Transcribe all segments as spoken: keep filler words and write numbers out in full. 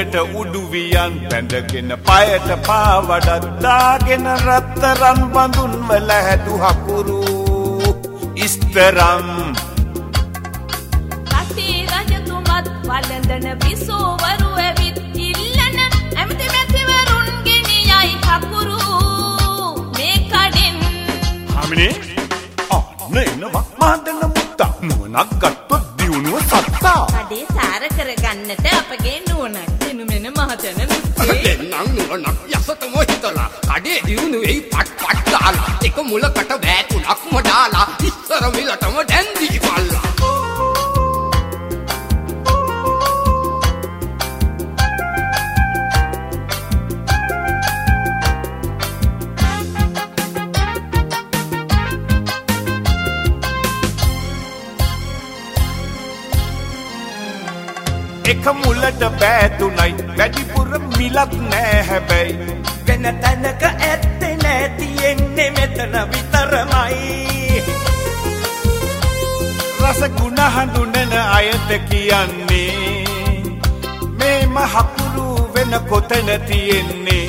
උඩට උඩු වියන් බැඳගෙන පයට පාවඩක් දාගෙන රත්තරන් බඳුන් වල හැදු හකුරු ඉස්තරම් කටි රජතුමත් වළඳන බිසෝවරු ඇවිත් ඉල්ලන ඇමති මැතිවරුන් ගෙනියයි හකුරු මේ කඩෙන් හාමිනේ අන්න එනවා මහදන මුත්තා නුවණක් ගත්තොත් දියුණුව සත්තා කඩේ සාර කරගන්නට අපගේ නුවණක් දිනුමෙන මහදන මුත්තේ දෙන්නම් නුවණක් යසතම හිතලා කඩේ දියුණු වෙයි පට් පට් දාලා එක මුලකට බෑ තුනක්ම දාලා ඉස්සර මිලටම දැන් දීපල්ලා එක මුලට බෑතුනයි වැඩිපුර මිලක් නෑ හැබැයි වෙන තැනක ඇත්තේ නෑ තියෙන්නේ මෙතන විතරමයි රස ගුණ හඳුනන අයද කියන්නේ මේ මහපුරු වෙන කොතන තියෙන්නේ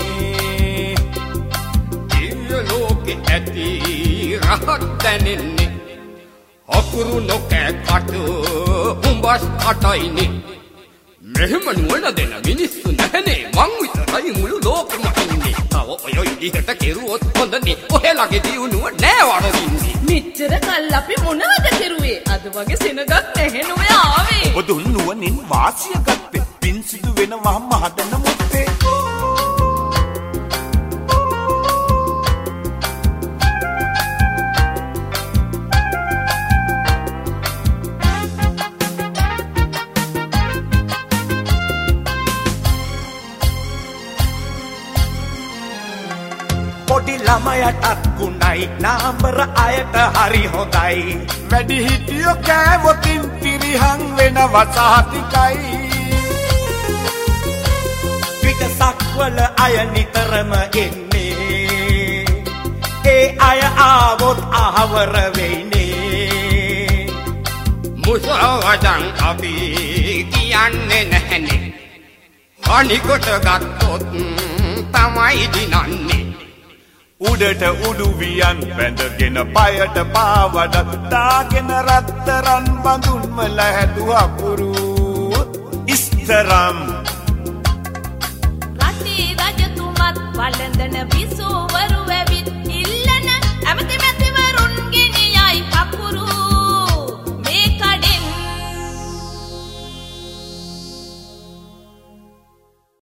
දිව්‍ය ලෝකෙ ඇති රහත් දැනෙන්නේ අකුරු නොකෑ කට උඹස් කටයිනේ මෙහෙම නුවණ දෙන මිනිස්සු නැහනේ මං විතරයි මුළු ලෝකෙම ඉන්නේ. තව ඔය විදිහට කෙරුවොත් හොඳනේ. ඔහෙලගේ දියුණුව නෑ වරදින්නේ. මෙච්චර කල් අපි මොනවද කෙරුවේ? අද වගේ සෙනගක් නැහැ නුඹ ආවේ. ඔබ දුන් නුවණින් වාසිය ගත්තේ පින් සිදු වෙනවා මහදන මුත්තේ. පොඩි ළමයටත් ගුණයි නාඹර අයට හරි හොඳයි වැඩි හිටියෝ කෑවොතින් පිරිහන් වෙනවා සහතිකයි පිටසක්වල අය නිතරම එන්නේ ඒ අය ආවොත් අහවර වෙන්නේ මුසවදන් අපි කියන්නේ නැහනේ අනිකොට ගත්තොත් තමයි දිනන්නේ උඩට උඩු වියන් බැඳගෙන පයට පාවඩක් දාගෙන රත්තරන් බඳුන් වල හැදු හකුරු ඉස්තරම්